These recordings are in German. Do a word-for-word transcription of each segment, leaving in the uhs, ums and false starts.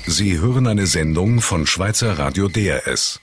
Sie hören eine Sendung von Schweizer Radio D R S.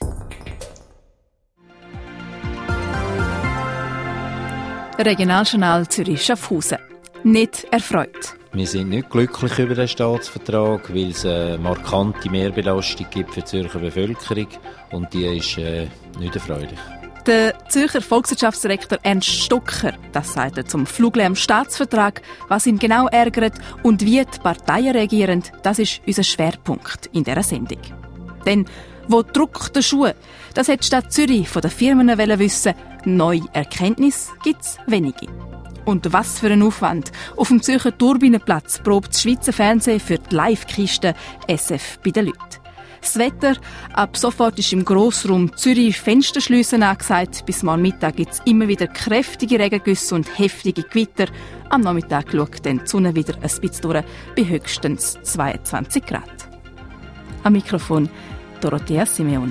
Regionaljournal Zürich-Schaffhausen. Nicht erfreut. Wir sind nicht glücklich über den Staatsvertrag, weil es eine markante Mehrbelastung gibt für die Zürcher Bevölkerung und die ist äh, nicht erfreulich. Der Zürcher Volkswirtschaftsdirektor Ernst Stocker, das sagt er zum Fluglärm-Staatsvertrag, was ihn genau ärgert und wie die Parteien reagieren, das ist unser Schwerpunkt in dieser Sendung. Denn wo drückt der Schuh? Das hat die Stadt Zürich von den Firmen wissen. Neue Erkenntnisse gibt es wenige. Und was für ein Aufwand. Auf dem Zürcher Turbinenplatz probt das Schweizer Fernsehen für die Live-Kiste S F bei den Leuten. Das Wetter, ab sofort ist im Grossraum Zürich Fensterschliessen angesagt. Bis morgen Mittag gibt es immer wieder kräftige Regengüsse und heftige Gewitter. Am Nachmittag schaut dann die Sonne wieder ein bisschen durch, bei höchstens zweiundzwanzig Grad. Am Mikrofon Dorothea Simeon.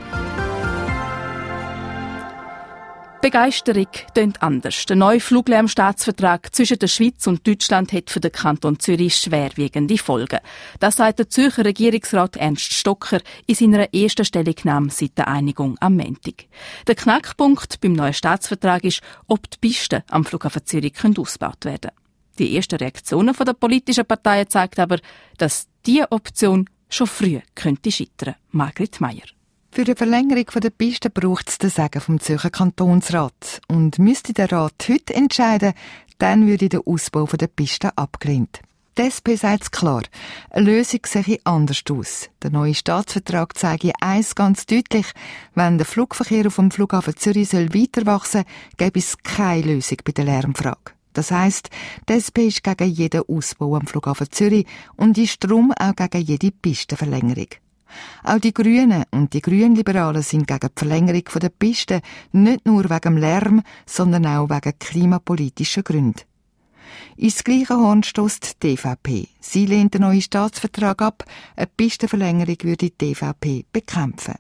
Begeisterung tönt anders. Der neue Fluglärmstaatsvertrag zwischen der Schweiz und Deutschland hat für den Kanton Zürich schwerwiegende Folgen. Das sagt der Zürcher Regierungsrat Ernst Stocker in seiner ersten Stellungnahme seit der Einigung am Montag. Der Knackpunkt beim neuen Staatsvertrag ist, ob die Pisten am Flughafen Zürich ausgebaut werden können. Die ersten Reaktionen der politischen Parteien zeigen aber, dass diese Option schon früh könnte scheitern. Margrit Meier. Für die Verlängerung der Piste braucht es den Segen vom Zürcher Kantonsrat. Und müsste der Rat heute entscheiden, dann würde der Ausbau der Piste abgelehnt. Die S P sagt es klar, eine Lösung sehe anders aus. Der neue Staatsvertrag zeige eins ganz deutlich: Wenn der Flugverkehr auf dem Flughafen Zürich soll weiter wachsen, gäbe es keine Lösung bei der Lärmfrage. Das heisst, die S P ist gegen jeden Ausbau am Flughafen Zürich und ist darum auch gegen jede Pistenverlängerung. Auch die Grünen und die Grünliberalen sind gegen die Verlängerung der Piste, nicht nur wegen dem Lärm, sondern auch wegen klimapolitischer Gründen. Ins gleiche Horn stösst die D V P. Sie lehnt den neuen Staatsvertrag ab, eine Pistenverlängerung würde die D V P bekämpfen.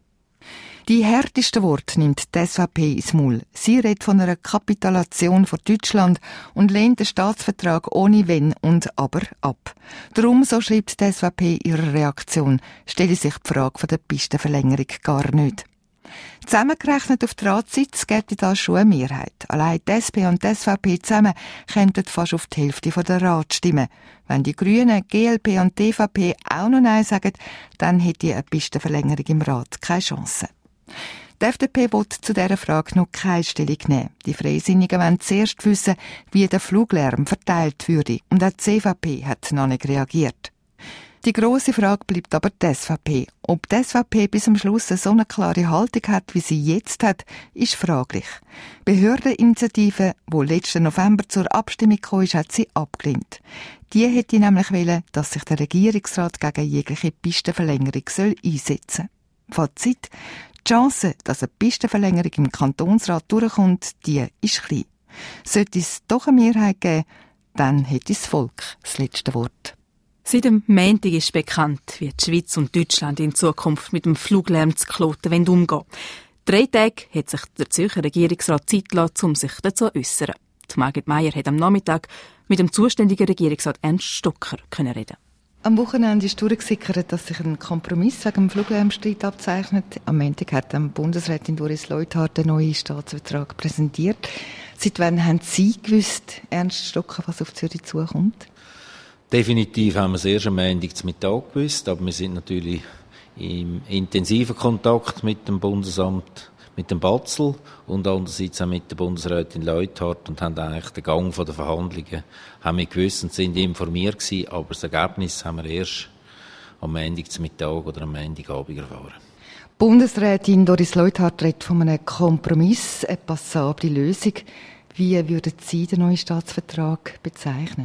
Die härtesten Worte nimmt die S V P ins Maul. Sie redet von einer Kapitulation von Deutschland und lehnt den Staatsvertrag ohne Wenn und Aber ab. Darum, so schreibt die S V P in ihrer Reaktion, stelle sich die Frage von der Pistenverlängerung gar nicht. Zusammengerechnet auf die Ratssitze gäbe das schon eine Mehrheit. Allein die S P und die S V P zusammen könnten fast auf die Hälfte der Rat stimmen. Wenn die Grünen, G L P und D V P auch noch Nein sagen, dann hätte eine Pistenverlängerung im Rat keine Chance. Die F D P will zu dieser Frage noch keine Stellung nehmen. Die Freisinnigen wollen zuerst wissen, wie der Fluglärm verteilt würde. Und auch die C V P hat noch nicht reagiert. Die grosse Frage bleibt aber die S V P. Ob die S V P bis zum Schluss so eine klare Haltung hat, wie sie jetzt hat, ist fraglich. Die Behördeninitiative, die letzten November zur Abstimmung kam, hat sie abgelehnt. Die hätte nämlich wollen, dass sich der Regierungsrat gegen jegliche Pistenverlängerung einsetzen soll. Fazit: Die Chance, dass eine Pistenverlängerung im Kantonsrat durchkommt, die ist klein. Sollte es doch eine Mehrheit geben, dann hätte das Volk das letzte Wort. Seit dem Montag ist bekannt, wie die Schweiz und Deutschland in Zukunft mit dem Fluglärm zu Kloten umgehen wollen. Drei Tage hat sich der Zürcher Regierungsrat Zeit gelassen, um sich dazu zu äußern. Die Margrit Meier hat am Nachmittag mit dem zuständigen Regierungsrat Ernst Stocker können reden. Am Wochenende ist durchgesickert, dass sich ein Kompromiss wegen dem Fluglärmstreit abzeichnet. Am Montag hat Bundesrätin Doris Leuthard den neuen Staatsvertrag präsentiert. Seit wann haben Sie gewusst, Ernst Stocker, was auf Zürich zukommt? Definitiv haben wir es erst am Montagmittag gewusst, aber wir sind natürlich im intensiven Kontakt mit dem Bundesamt, mit dem Batzel und andererseits auch mit der Bundesrätin Leuthard und haben eigentlich den Gang der Verhandlungen haben wir gewusst und sind informiert gewesen, aber das Ergebnis haben wir erst am Montagmittag oder am Montagabend erfahren. Bundesrätin Doris Leuthard redet von einem Kompromiss, eine passable Lösung. Wie würden Sie den neuen Staatsvertrag bezeichnen?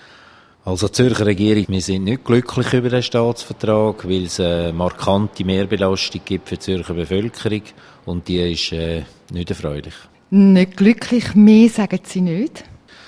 Also die Zürcher Regierung, wir sind nicht glücklich über den Staatsvertrag, weil es eine markante Mehrbelastung gibt für die Zürcher Bevölkerung und die ist äh, nicht erfreulich. Nicht glücklich, mehr sagen Sie nicht?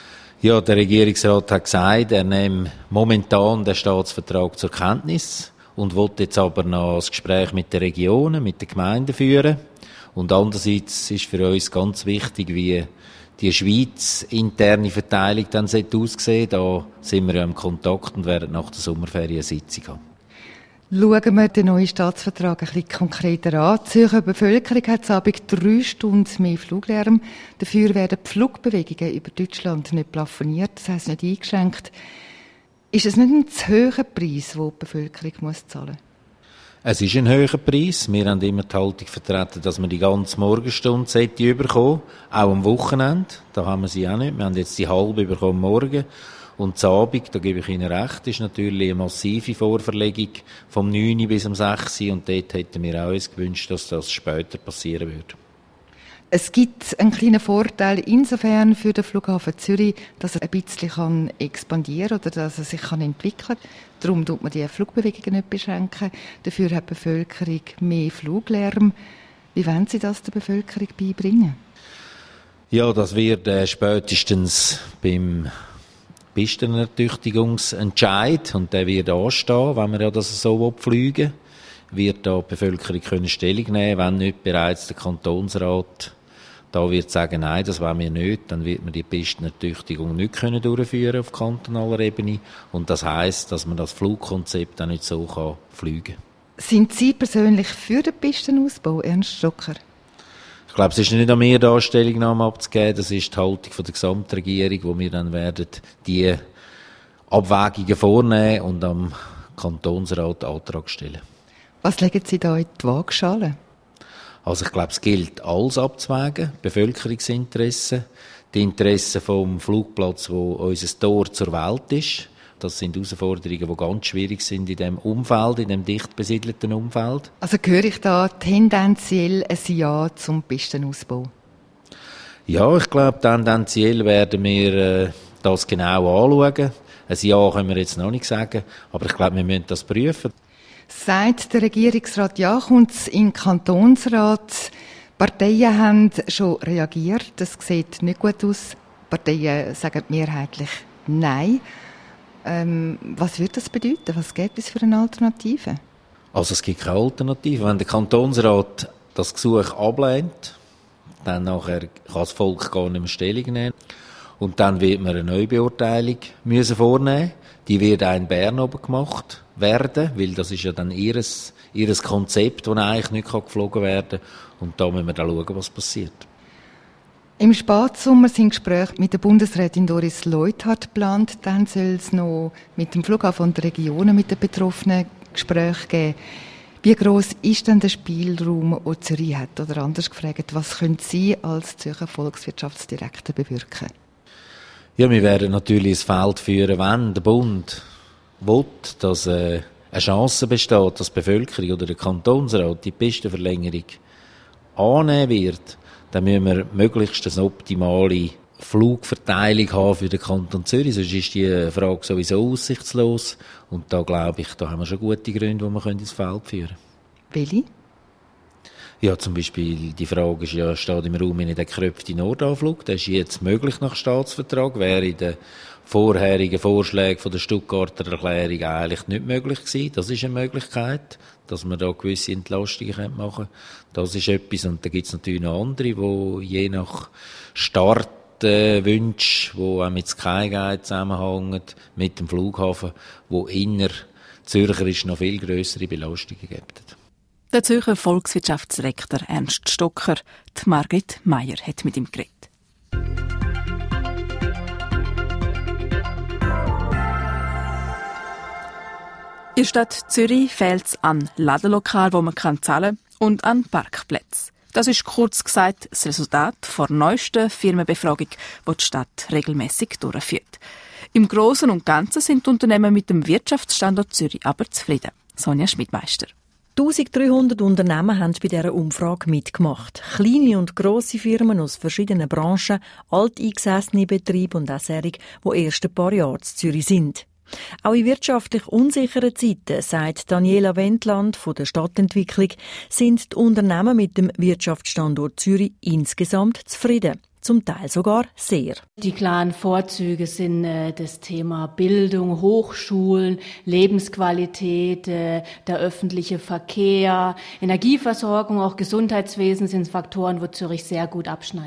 Ja, der Regierungsrat hat gesagt, er nehme momentan den Staatsvertrag zur Kenntnis und will jetzt aber noch das Gespräch mit den Regionen, mit den Gemeinden führen. Und andererseits ist für uns ganz wichtig, wie die Schweiz interne Verteilung dann aussehen. Da sind wir ja im Kontakt und werden nach der Sommerferien eine Sitzung haben. Schauen wir den neuen Staatsvertrag ein bisschen konkreter an. Die Zürcher Bevölkerung hat am Abend drei Stunden mehr Fluglärm. Dafür werden die Flugbewegungen über Deutschland nicht plafoniert, das heisst nicht eingeschränkt. Ist es nicht ein zu hoher Preis, den die Bevölkerung muss zahlen muss? Es ist ein hoher Preis. Wir haben immer die Haltung vertreten, dass man die ganze Morgenstunde sollte bekommen, auch am Wochenende. Da haben wir sie auch nicht. Wir haben jetzt die halbe bekommen morgen. Und das Abend, da gebe ich Ihnen recht, ist natürlich eine massive Vorverlegung vom neun bis um sechs Uhr. Und dort hätten wir auch uns gewünscht, dass das später passieren würde. Es gibt einen kleinen Vorteil insofern für den Flughafen Zürich, dass er ein bisschen expandieren kann oder dass er sich entwickeln kann. Darum tut man die Flugbewegungen nicht beschränken. Dafür hat die Bevölkerung mehr Fluglärm. Wie wollen Sie das der Bevölkerung beibringen? Ja, das wird äh, spätestens beim Pistenertüchtigungsentscheid, und der wird anstehen, wenn wir ja das so fliegen will, wird da die Bevölkerung können Stellung nehmen, wenn nicht bereits der Kantonsrat da wird sagen, nein, das wollen wir nicht, dann wird man die Pistenertüchtigung nicht können durchführen auf kantonaler Ebene. Und das heisst, dass man das Flugkonzept auch nicht so kann fliegen kann. Sind Sie persönlich für den Pistenausbau, Ernst Stocker? Ich glaube, es ist nicht an mir, da Stellungnahme abzugeben. Das ist die Haltung von der Gesamtregierung, wo wir dann werden die Abwägungen vornehmen und am Kantonsrat Antrag stellen. Was legen Sie da in die Waagschale? Also ich glaube, es gilt, alles abzuwägen. Bevölkerungsinteressen, die Interessen vom Flugplatz, wo unser Tor zur Welt ist. Das sind Herausforderungen, die ganz schwierig sind in diesem Umfeld, in diesem dicht besiedelten Umfeld. Also höre ich da tendenziell ein Ja zum Pistenausbau? Ja, ich glaube, tendenziell werden wir äh, das genau anschauen. Ein Ja können wir jetzt noch nicht sagen, aber ich glaube, wir müssen das prüfen. Seit der Regierungsrat ja kommt es in den Kantonsrat. Parteien haben schon reagiert. Das sieht nicht gut aus. Parteien sagen mehrheitlich Nein. Ähm, was würde das bedeuten? Was gibt es für eine Alternative? Also es gibt keine Alternative. Wenn der Kantonsrat das Gesuch ablehnt, dann nachher kann das Volk gar nicht mehr Stellung nehmen. Und dann wird man eine Neubeurteilung müssen vornehmen. Die wird auch in Bern oben gemacht werden, weil das ist ja dann ihres, ihres Konzept, das eigentlich nicht geflogen werden kann. Und da müssen wir dann schauen, was passiert. Im Spätsommer sind Gespräche mit der Bundesrätin Doris Leuthard geplant. Dann soll es noch mit dem Flughafen und den Regionen mit den Betroffenen Gespräche geben. Wie gross ist denn der Spielraum, den Zürich hat? Oder anders gefragt, was können Sie als Zürcher Volkswirtschaftsdirektor bewirken? Ja, wir werden natürlich ins Feld führen, wenn der Bund will, dass äh, eine Chance besteht, dass die Bevölkerung oder der Kantonsrat die Pistenverlängerung annehmen wird. Dann müssen wir möglichst eine optimale Flugverteilung haben für den Kanton Zürich. Sonst ist die Frage sowieso aussichtslos. Und da glaube ich, da haben wir schon gute Gründe, die wir ins Feld führen können. Welche? Ja, zum Beispiel die Frage ist ja, steht im Raum in der gekröpfte Nordanflug. Das ist jetzt möglich nach Staatsvertrag. Wäre in den vorherigen Vorschlägen von der Stuttgarter Erklärung eigentlich nicht möglich gewesen. Das ist eine Möglichkeit, dass man da gewisse Entlastungen machen kann. Das ist etwas. Und da gibt es natürlich noch andere, die je nach Startwünschen, die auch mit Skyguide zusammenhängen, mit dem Flughafen, wo inner Zürcherisch noch viel grössere Belastungen gibt. Der Zürcher Volkswirtschaftsrektor Ernst Stocker, die Margrit Meier, hat mit ihm geredet. In der Stadt Zürich fehlt es an Ladenlokalen, wo man zahlen kann, und an Parkplätzen. Das ist kurz gesagt das Resultat der neuesten Firmenbefragung, die die Stadt regelmäßig durchführt. Im Großen und Ganzen sind die Unternehmen mit dem Wirtschaftsstandort Zürich aber zufrieden. Sonja Schmidmeister. eintausenddreihundert Unternehmen haben bei dieser Umfrage mitgemacht. Kleine und grosse Firmen aus verschiedenen Branchen, alteingesessene Betriebe und auch solche, die erst ein paar Jahre in Zürich sind. Auch in wirtschaftlich unsicheren Zeiten, sagt Daniela Wendland von der Stadtentwicklung, sind die Unternehmen mit dem Wirtschaftsstandort Zürich insgesamt zufrieden. Zum Teil sogar sehr. Die klaren Vorzüge sind äh, das Thema Bildung, Hochschulen, Lebensqualität, äh, der öffentliche Verkehr, Energieversorgung, auch Gesundheitswesen sind Faktoren, wo Zürich sehr gut abschneidet.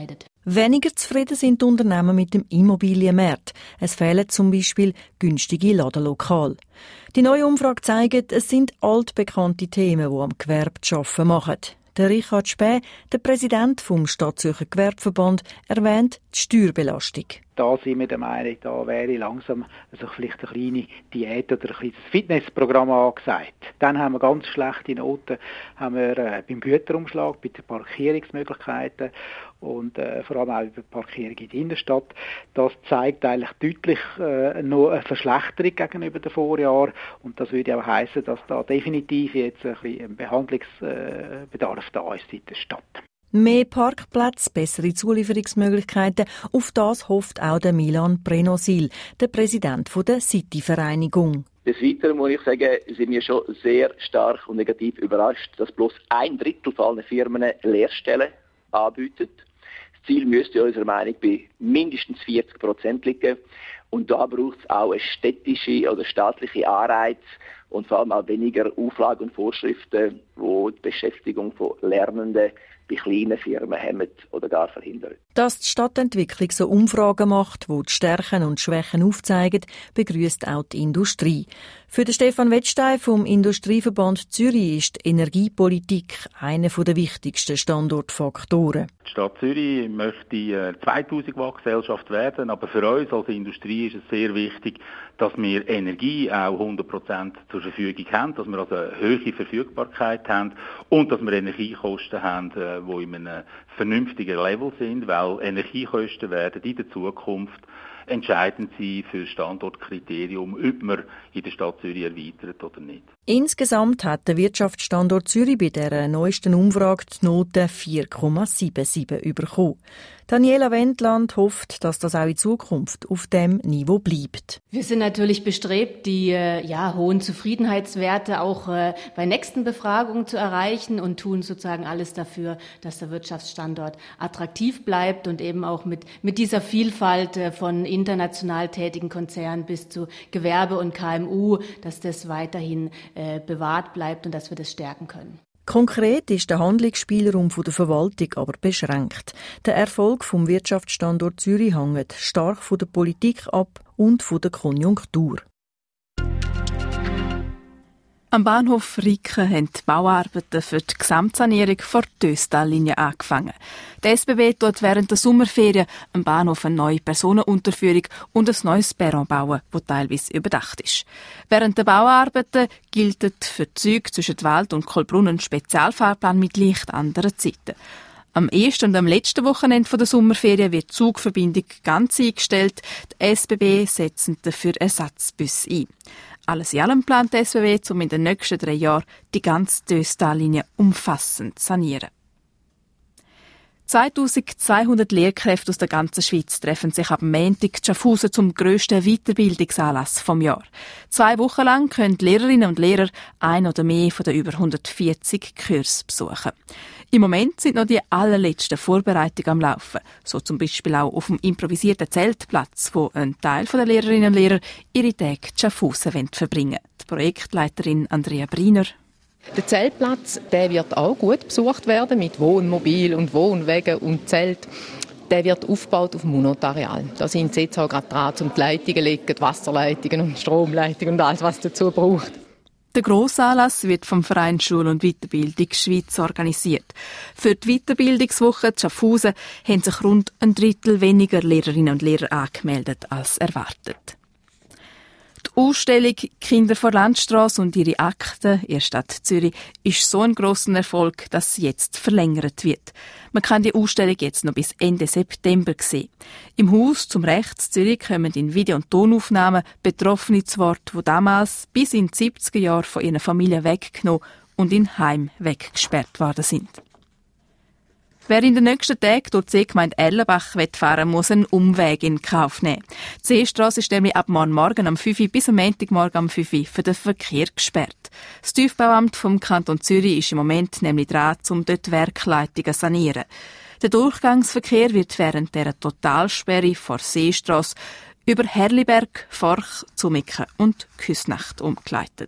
Weniger zufrieden sind die Unternehmen mit dem Immobilienmarkt. Es fehlen zum Beispiel günstige Ladenlokale. Die neue Umfrage zeigt, es sind altbekannte Themen, die am Gewerbe zu arbeiten machen. Der Richard Späh, der Präsident vom Stadtzürcher Gewerbeverband, erwähnt die Steuerbelastung. Da sind wir der Meinung, da wäre langsam also vielleicht eine kleine Diät oder ein kleines Fitnessprogramm angesagt. Dann haben wir ganz schlechte Noten haben wir, äh, beim Güterumschlag, bei den Parkierungsmöglichkeiten und äh, vor allem auch bei der Parkierung in der Innenstadt. Das zeigt eigentlich deutlich äh, noch eine Verschlechterung gegenüber dem Vorjahr und das würde auch heissen, dass da definitiv jetzt ein bisschen Behandlungsbedarf da ist in der Stadt. Mehr Parkplätze, bessere Zulieferungsmöglichkeiten, auf das hofft auch der Milan Prenosil, der Präsident der City-Vereinigung. Des Weiteren muss ich sagen, sind wir schon sehr stark und negativ überrascht, dass bloß ein Drittel aller Firmen Lehrstellen anbietet. Das Ziel müsste unserer Meinung nach bei mindestens vierzig Prozent liegen. Und da braucht es auch eine städtische oder staatliche Anreiz und vor allem auch weniger Auflagen und Vorschriften, die die Beschäftigung von Lernenden bei kleinen Firmen hemmen oder gar verhindern. Dass die Stadtentwicklung so Umfragen macht, die die Stärken und Schwächen aufzeigen, begrüßt auch die Industrie. Für den Stefan Wettstein vom Industrieverband Zürich ist die Energiepolitik einer der wichtigsten Standortfaktoren. Die Stadt Zürich möchte eine zweitausend Watt Gesellschaft werden, aber für uns als Industrie ist es sehr wichtig, dass wir Energie auch hundert Prozent zur Verfügung haben, dass wir also eine hohe Verfügbarkeit haben und dass wir Energiekosten haben, die in einem vernünftigen Level sind, weil Energiekosten werden in der Zukunft entscheidend sein für das Standortkriterium, ob man in der Stadt Zürich erweitert oder nicht. Insgesamt hat der Wirtschaftsstandort Zürich bei der neuesten Umfrage die Note vier Komma siebenundsiebzig bekommen. Daniela Wendland hofft, dass das auch in Zukunft auf dem Niveau bleibt. Wir sind natürlich bestrebt, die äh, ja, hohen Zufriedenheitswerte auch äh, bei nächsten Befragungen zu erreichen und tun sozusagen alles dafür, dass der Wirtschaftsstandort attraktiv bleibt und eben auch mit, mit dieser Vielfalt äh, von international tätigen Konzernen bis zu Gewerbe und K M U, dass das weiterhin äh, bewahrt bleibt und dass wir das stärken können. Konkret ist der Handlungsspielraum der Verwaltung aber beschränkt. Der Erfolg vom Wirtschaftsstandort Zürich hängt stark von der Politik ab und von der Konjunktur. Am Bahnhof Riken haben die Bauarbeiten für die Gesamtsanierung vor der Döstal-Linie angefangen. Die S B B tut während der Sommerferien am Bahnhof eine neue Personenunterführung und ein neues Perron bauen, das teilweise überdacht ist. Während der Bauarbeiten gilt für die Züge zwischen Wald und Kohlbrunn ein Spezialfahrplan mit leicht anderen Zeiten. Am ersten und am letzten Wochenende der Sommerferien wird die Zugverbindung ganz eingestellt. Die S B B setzt dafür Ersatzbusse ein. Alles in allem plant die S B B, um in den nächsten drei Jahren die ganze Döstal-Linie umfassend zu sanieren. zweitausendzweihundert Lehrkräfte aus der ganzen Schweiz treffen sich am Montag in Schaffhausen zum grössten Weiterbildungsanlass vom Jahr. Zwei Wochen lang können die Lehrerinnen und Lehrer ein oder mehr von den über hundertvierzig Kurse besuchen. Im Moment sind noch die allerletzten Vorbereitungen am Laufen, so zum Beispiel auch auf dem improvisierten Zeltplatz, wo ein Teil der Lehrerinnen und Lehrer ihre Tage in Schaffhausen verbringen wollen. Die Projektleiterin Andrea Briner. Der Zeltplatz, der wird auch gut besucht werden mit Wohnmobil und Wohnwegen und Zelt. Der wird aufgebaut auf dem Munot-Areal. Da sind sie jetzt auch gerade dran, um die Leitungen zu legen, die Wasserleitungen und Stromleitungen und alles, was dazu braucht. Der Grossanlass wird vom Verein Schule und Weiterbildung Schweiz organisiert. Für die Weiterbildungswoche in Schaffhausen haben sich rund ein Drittel weniger Lehrerinnen und Lehrer angemeldet als erwartet. Die Ausstellung «Kinder vor Landstrasse» und ihre Akten in der Stadt Zürich ist so ein grosser Erfolg, dass sie jetzt verlängert wird. Man kann die Ausstellung jetzt noch bis Ende September sehen. Im Haus zum Rechts Zürich kommen in Video- und Tonaufnahmen Betroffene zu Wort, die damals bis in die siebziger Jahre von ihren Familien weggenommen und in Heim weggesperrt worden sind. Wer in den nächsten Tagen durch die Seegemeinde Erlenbach fahren will, muss einen Umweg in Kauf nehmen. Die Seestrasse ist nämlich ab morgen Morgen am fünf Uhr bis am Montagmorgen am fünf Uhr für den Verkehr gesperrt. Das Tiefbauamt vom Kanton Zürich ist im Moment nämlich dran, um dort Werkleitungen zu sanieren. Der Durchgangsverkehr wird während dieser Totalsperre vor Seestrasse über Herliberg, Forch, Zumiken und Küsnacht umgeleitet.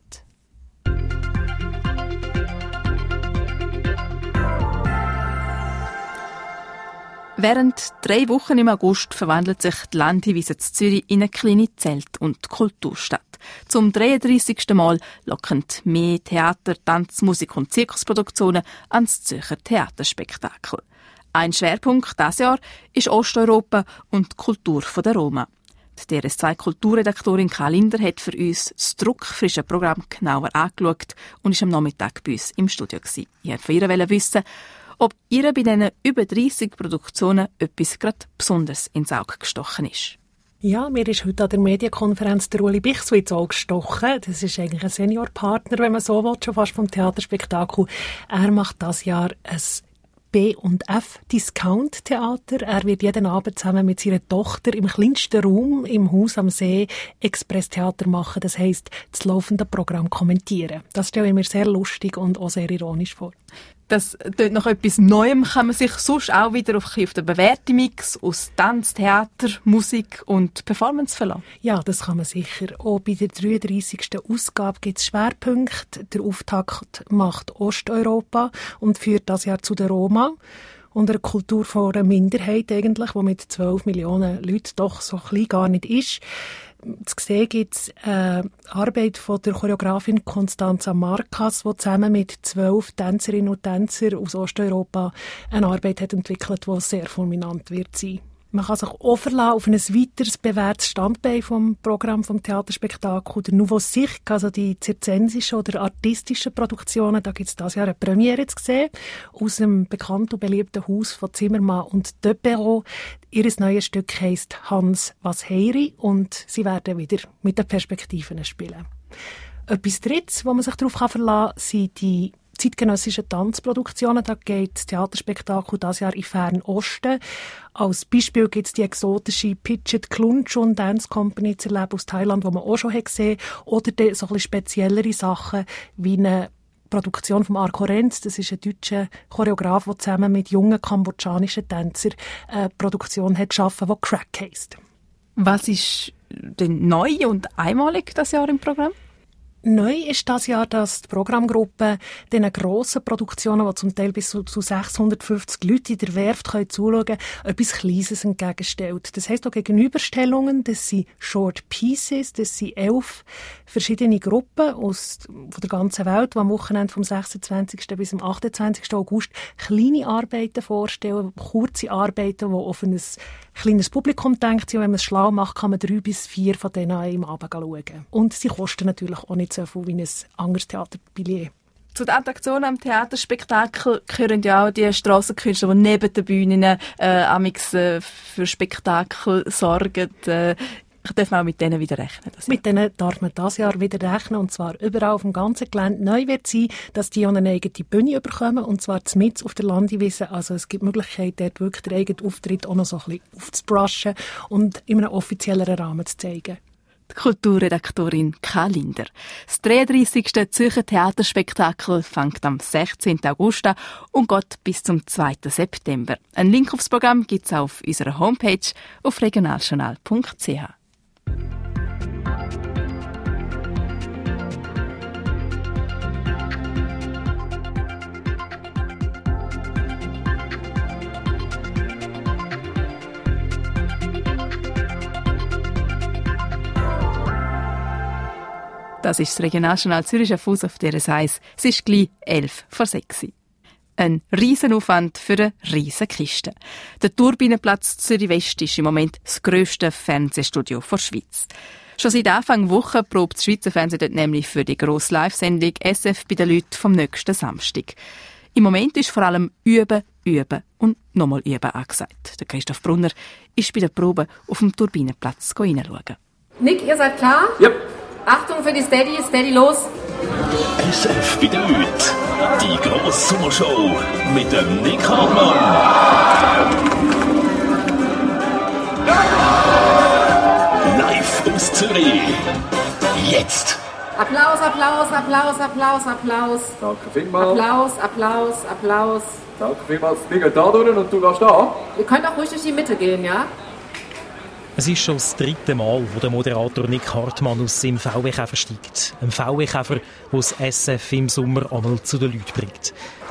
Während drei Wochen im August verwandelt sich die Landwiese zu Zürich in eine kleine Zelt- und Kulturstadt. Zum dreiunddreissigsten Mal locken mehr Theater, Tanz, Musik und Zirkusproduktionen ans Zürcher Theaterspektakel. Ein Schwerpunkt dieses Jahr ist Osteuropa und die Kultur der Roma. Die D R S zwei Kulturredaktorin Karl Linder hat für uns das druckfrische Programm genauer angeschaut und ist am Nachmittag bei uns im Studio gewesen. Ich wollte von ihr wissen, ob ihr bei diesen über dreissig Produktionen etwas gerade besonders ins Auge gestochen ist. Ja, mir ist heute an der Medienkonferenz der Uli Bichsel ins Auge gestochen. Das ist eigentlich ein Seniorpartner, wenn man so will, schon fast vom Theaterspektakel. Er macht dieses Jahr ein B und F Discount Theater. Er wird jeden Abend zusammen mit seiner Tochter im kleinsten Raum im Haus am See Express Theater machen. Das heisst, das laufende Programm kommentieren. Das stelle ich mir sehr lustig und auch sehr ironisch vor. Das klingt nach etwas Neuem. Kann man sich sonst auch wieder auf, auf den bewährten Mix aus Tanz, Theater, Musik und Performance verlassen? Ja, das kann man sicher. Auch bei der dreiunddreissigsten Ausgabe gibt es Schwerpunkte. Der Auftakt macht Osteuropa und führt das Jahr zu der Roma. Und eine Kultur von einer Minderheit eigentlich, die mit zwölf Millionen Leuten doch so klein gar nicht ist. Zu sehen gibt es eine Arbeit von der Choreografin Constanza Marcas, die zusammen mit zwölf Tänzerinnen und Tänzern aus Osteuropa eine Arbeit hat entwickelt, die sehr fulminant wird sein. Man kann sich auch verlassen auf ein weiteres bewährtes Standbein vom Programm vom Theaterspektakel, der Nouveau Cirque, also die zirzensischen oder artistischen Produktionen. Da gibt es dieses Jahr eine Premiere zu sehen, aus dem bekannten und beliebten Haus von Zimmermann und de Perrault. Ihr neues Stück heisst Hans was Heiri und sie werden wieder mit den Perspektiven spielen. Etwas Drittes, wo man sich darauf verlassen kann, sind die zeitgenössischen Tanzproduktionen. Da geht das Theaterspektakel dieses Jahr in Fernen Osten. Als Beispiel gibt es die exotische Pitchet Klunchun Dance Company zu erleben aus Thailand, die man auch schon gesehen hat. Oder so ein bisschen speziellere Sachen wie eine Produktion von Arco Renz. Das ist ein deutscher Choreograf, der zusammen mit jungen kambodschanischen Tänzern eine Produktion hat geschaffen, die Crack heisst. Was ist denn neu und einmalig das Jahr im Programm? Neu ist das Jahr, dass die Programmgruppe diesen grossen Produktionen, die zum Teil bis zu sechshundertfünfzig Leute in der Werft können zuschauen können, etwas Kleines entgegenstellt. Das heisst auch Gegenüberstellungen, das sind Short Pieces, das sind elf verschiedene Gruppen aus von der ganzen Welt, die am Wochenende vom sechsundzwanzigsten bis zum achtundzwanzigsten August kleine Arbeiten vorstellen, kurze Arbeiten, die auf ein kleines Publikum denkt. Und wenn man es schlau macht, kann man drei bis vier von denen im Abend schauen. Und sie kosten natürlich auch nicht so viel wie ein anderes Theaterbillett. Zu den Attraktionen am Theaterspektakel gehören ja auch die Strassenkünstler, die neben den Bühnen äh, amix äh, für Spektakel sorgen. Äh, ich darf auch mit denen wieder rechnen. Mit denen darf man dieses Jahr wieder rechnen, und zwar überall auf dem ganzen Gelände. Neu wird sein, dass die eine eigene Bühne bekommen, und zwar mitten auf der Landewiese. Also es gibt die Möglichkeit, dort wirklich den eigenen Auftritt auch noch so ein bisschen aufzubrushen und in einem offizielleren Rahmen zu zeigen. Die Kulturredaktorin Karl Linder. Das dreiunddreissigste Zürcher Theaterspektakel fängt am sechzehnten August an und geht bis zum zweiten September. Ein Link aufs Programm gibt es auf unserer Homepage auf regionaljournal punkt c h. Das ist das Regionaljournal Zürich auf Fuss auf D R S eins. Es ist gleich elf vor sechs. Ein Riesenaufwand für eine riesen Kiste. Der Turbinenplatz Zürich West ist im Moment das grösste Fernsehstudio der Schweiz. Schon seit Anfang Woche probt das Schweizer Fernsehen dort nämlich für die grosse Live-Sendung S F bei den Leuten vom nächsten Samstag. Im Moment ist vor allem Üben, Üben und nochmal Üben angesagt. Der Christoph Brunner ist bei der Probe auf dem Turbinenplatz hineinschauen. Nick, ihr seid klar? Ja. Achtung für die Steady, Steady los! S F bei den Leuten. Die grosse Sommershow mit dem Nick Hartmann. Live aus Zürich. Jetzt. Applaus, Applaus, Applaus, Applaus, Applaus. Danke vielmals. Applaus, Applaus, Applaus. Danke vielmals. Wir gehen da durch und du gehst da. Ihr könnt auch ruhig durch die Mitte gehen, ja? Es ist schon das dritte Mal, wo der Moderator Nick Hartmann aus seinem V W-Käfer steigt. Ein V W-Käfer, der das S F im Sommer einmal zu den Leuten bringt.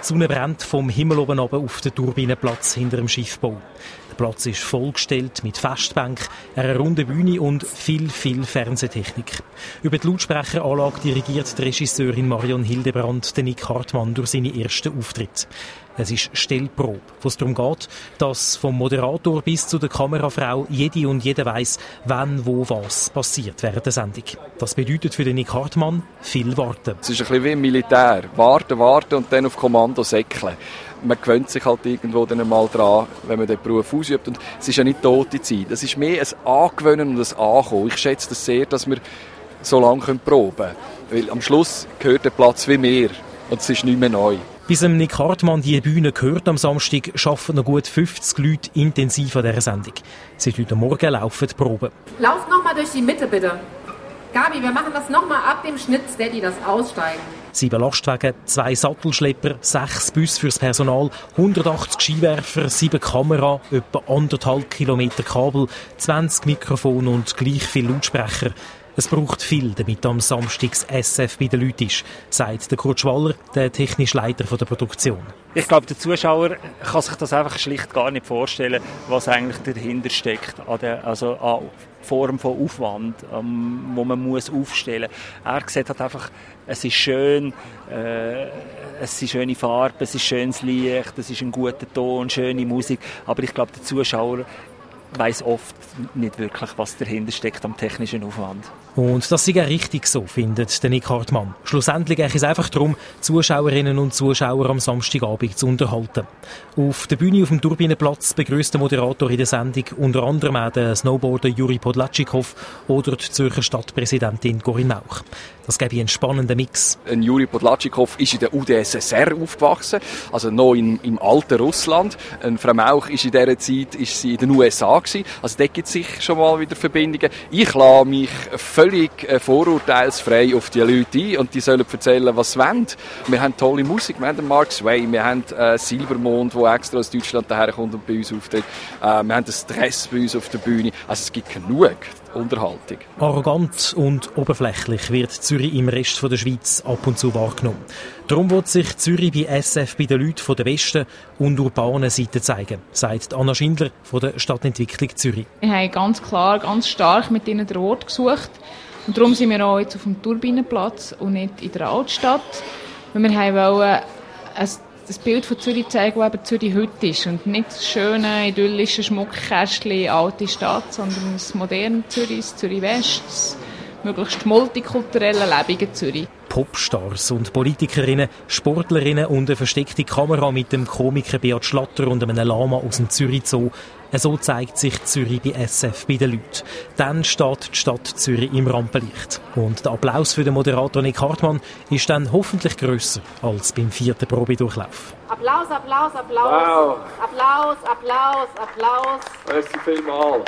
Die Sonne brennt vom Himmel oben runter auf den Turbinenplatz hinter dem Schiffbau. Der Platz ist vollgestellt mit Festbänken, einer runden Bühne und viel, viel Fernsehtechnik. Über die Lautsprecheranlage dirigiert die Regisseurin Marion Hildebrand den Nick Hartmann durch seine ersten Auftritte. Es ist Stellprobe, wo es darum geht, dass vom Moderator bis zu der Kamerafrau jede und jeder weiss, wann, wo, was passiert während der Sendung. Das bedeutet für den Nick Hartmann viel Warten. Es ist ein bisschen wie im Militär. Warten, warten und dann auf Kommando säckeln. Man gewöhnt sich halt irgendwo dann mal dran, wenn man den Beruf ausübt. Und es ist ja nicht tote Zeit. Es ist mehr ein Angewöhnen und ein Ankommen. Ich schätze das sehr, dass wir so lange proben können. Weil am Schluss gehört der Platz wie mir. Und es ist nicht mehr neu. Bis Nick Hartmann die Bühne gehört am Samstag, arbeiten noch gut fünfzig Leute intensiv an dieser Sendung. Seit heute Morgen laufen die Proben. Lauf noch mal durch die Mitte, bitte. Gabi, wir machen das noch mal ab dem Schnitt Steady, das Aussteigen. Sieben Lastwagen, zwei Sattelschlepper, sechs Busse fürs Personal, hundertachtzig Skiwerfer, sieben Kameras, etwa anderthalb Kilometer Kabel, zwanzig Mikrofone und gleich viele Lautsprecher. Es braucht viel, damit am Samstag das S F bei den Leuten ist, sagt der Kurt Schwaller, der technische Leiter der Produktion. Ich glaube, der Zuschauer kann sich das einfach schlicht gar nicht vorstellen, was eigentlich dahinter steckt, an der, also an Form von Aufwand, ähm, wo man muss aufstellen muss. Er sieht halt einfach, es ist schön, äh, es sind schöne Farben, es ist schönes Licht, es ist ein guter Ton, schöne Musik, aber ich glaube, der Zuschauer weiss oft nicht wirklich, was dahinter steckt am technischen Aufwand. Und das ist ja richtig so, findet der Nick Hartmann. Schlussendlich geht es einfach darum, Zuschauerinnen und Zuschauer am Samstagabend zu unterhalten. Auf der Bühne auf dem Turbinenplatz begrüßt der Moderator in der Sendung unter anderem auch den Snowboarder Juri Podlatschikow oder die Zürcher Stadtpräsidentin Corinne Mauch. Das gäbe einen spannenden Mix. Ein Juri Podlatschikow ist in der U d S S R aufgewachsen, also noch in, im alten Russland. Eine Frau Mauch ist in dieser Zeit ist sie in den U S A gewesen. Also da gibt es sicher schon mal wieder Verbindungen. Ich lasse mich völlig vorurteilsfrei auf die Leute ein und die sollen erzählen, was sie wollen. Wir haben tolle Musik, wir haben den Mark Sway, wir haben äh, Silbermond, der extra aus Deutschland daherkommt und bei uns auftritt. Äh, wir haben den Stress bei uns auf der Bühne. Also es gibt genug Unterhaltung. Arrogant und oberflächlich wird Zürich im Rest der Schweiz ab und zu wahrgenommen. Darum will sich Zürich bei S F bei den Leuten von der besten und urbanen Seite zeigen, sagt Anna Schindler von der Stadtentwicklung Zürich. Wir haben ganz klar, ganz stark mit ihnen den Ort gesucht. Und darum sind wir auch jetzt auf dem Turbinenplatz und nicht in der Altstadt. Weil wir wollten ein das Bild von Zürich zeigen, das eben Zürich heute ist. Und nicht das schöne, idyllische Schmuckkästchen, alte Stadt, sondern das moderne Zürich, das Zürich West, das möglichst multikulturelle, lebige Zürich. Popstars und Politikerinnen, Sportlerinnen und eine versteckte Kamera mit dem Komiker Beat Schlatter und einem Lama aus dem Zürich Zoo. So zeigt sich Zürich bei S F bei den Leuten. Dann steht die Stadt Zürich im Rampenlicht. Und der Applaus für den Moderator Nick Hartmann ist dann hoffentlich grösser als beim vierten Probedurchlauf. Applaus, Applaus, Applaus. Wow. Applaus, Applaus, Applaus. Merci vielmals.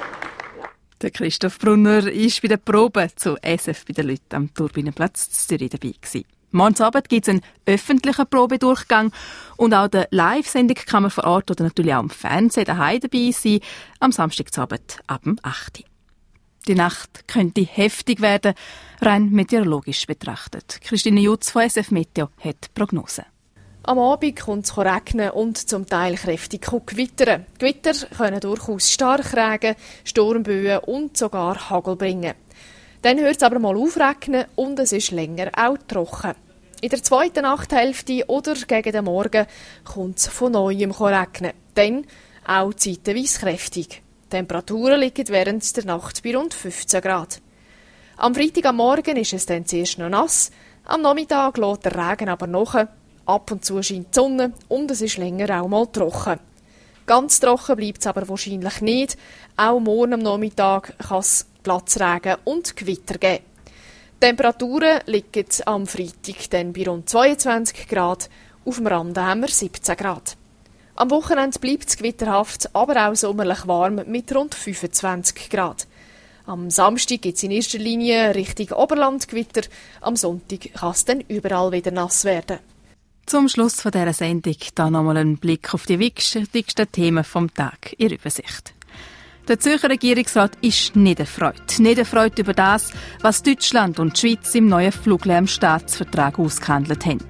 Der Christoph Brunner war bei der Probe zu S F bei den Leuten am Turbinenplatz in Zürich dabei gewesen. Morgen Abend gibt es einen öffentlichen Probedurchgang und auch der Live-Sendung kann man vor Ort oder natürlich auch im Fernsehen daheim dabei sein, am Samstagabend ab dem acht Uhr. Die Nacht könnte heftig werden, rein meteorologisch betrachtet. Christine Jutz von S F Meteo hat die Prognose. Am Abend kommt es regnen und zum Teil kräftig gewittern. Gewitter können durchaus Starkregen, Sturmböen und sogar Hagel bringen. Dann hört es aber mal aufregnen und es ist länger auch trocken. In der zweiten Nachthälfte oder gegen den Morgen kommt es von Neuem regnen. Dann auch zeitweise kräftig. Die Temperaturen liegen während der Nacht bei rund fünfzehn Grad. Am Freitag am Morgen ist es dann zuerst noch nass. Am Nachmittag lässt der Regen aber nach. Ab und zu scheint die Sonne und es ist länger auch mal trocken. Ganz trocken bleibt es aber wahrscheinlich nicht. Auch morgen am Nachmittag kann es Platzregen und Gewitter geben. Die Temperaturen liegen am Freitag dann bei rund zweiundzwanzig Grad, auf dem Rand haben wir siebzehn Grad. Am Wochenende bleibt es gewitterhaft, aber auch sommerlich warm mit rund fünfundzwanzig Grad. Am Samstag gibt es in erster Linie Richtung Oberlandgewitter, am Sonntag kann es dann überall wieder nass werden. Zum Schluss von dieser Sendung da nochmal ein Blick auf die wichtigsten Themen vom Tag in Übersicht. Der Zürcher Regierungsrat ist nicht erfreut. Nicht erfreut über das, was Deutschland und die Schweiz im neuen Fluglärmstaatsvertrag ausgehandelt haben.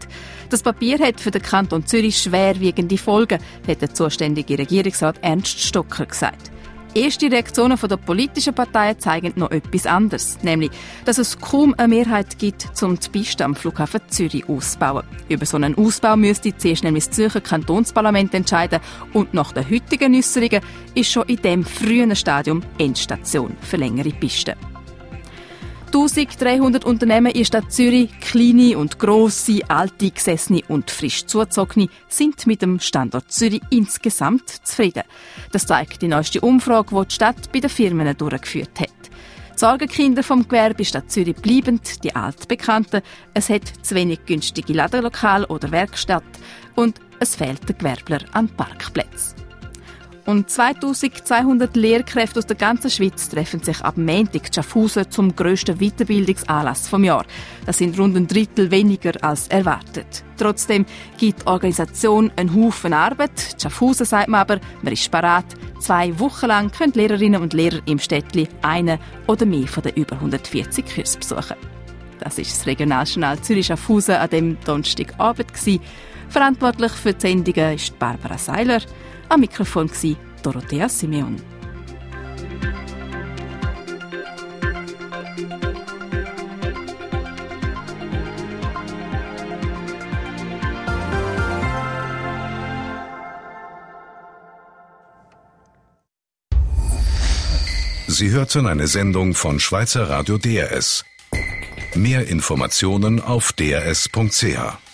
Das Papier hat für den Kanton Zürich schwerwiegende Folgen, hat der zuständige Regierungsrat Ernst Stocker gesagt. Erste Reaktionen der politischen Parteien zeigen noch etwas anderes, nämlich, dass es kaum eine Mehrheit gibt, um die Piste am Flughafen Zürich auszubauen. Über so einen Ausbau müsste zuerst nämlich das Zürcher Kantonsparlament entscheiden und nach den heutigen Äusserungen ist schon in diesem frühen Stadium Endstation für längere Pisten. eintausenddreihundert Unternehmen in der Stadt Zürich, kleine und grosse, alte, gesessene und frisch zugezogene, sind mit dem Standort Zürich insgesamt zufrieden. Das zeigt die neueste Umfrage, die die Stadt bei den Firmen durchgeführt hat. Die Sorgenkinder vom Gewerbe in Stadt Zürich bleiben die Altbekannten. Es hat zu wenig günstige Ladenlokale oder Werkstätten und es fehlt den Gewerblern an Parkplätzen. Und zweitausendzweihundert Lehrkräfte aus der ganzen Schweiz treffen sich ab Montag in Schaffhausen zum grössten Weiterbildungsanlass vom Jahr. Das sind rund ein Drittel weniger als erwartet. Trotzdem gibt die Organisation einen Haufen Arbeit. In Schaffhausen sagt man aber, man ist parat. Zwei Wochen lang können Lehrerinnen und Lehrer im Städtli einen oder mehr von den über hundertvierzig Kursen besuchen. Das ist das Regionaljournal Zürich-Schaffhausen an dem Donnerstagabend. Verantwortlich für die Sendungen ist Barbara Seiler. Am Mikrofon war Dorothea Simeon. Sie hörten eine Sendung von Schweizer Radio D R S. Mehr Informationen auf d r s punkt c h.